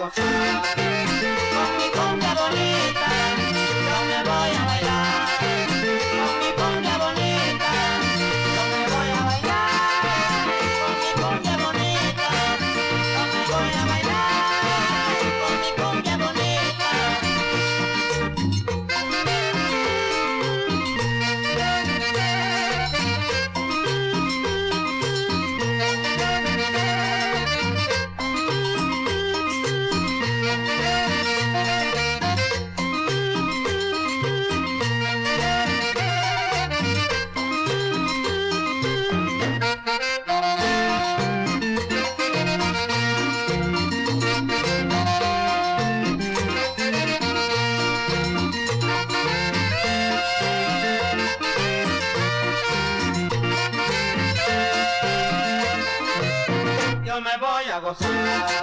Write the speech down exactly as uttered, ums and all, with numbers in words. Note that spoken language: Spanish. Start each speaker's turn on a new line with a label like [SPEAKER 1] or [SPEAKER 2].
[SPEAKER 1] gozar. Con mi cumbia bonita, yo me voy a bailar. Con mi cumbia bonita, yo me voy a bailar. Con mi cumbia bonita, yo me voy a bailar. Con mi cumbia bonita. Yo me voy a gozar.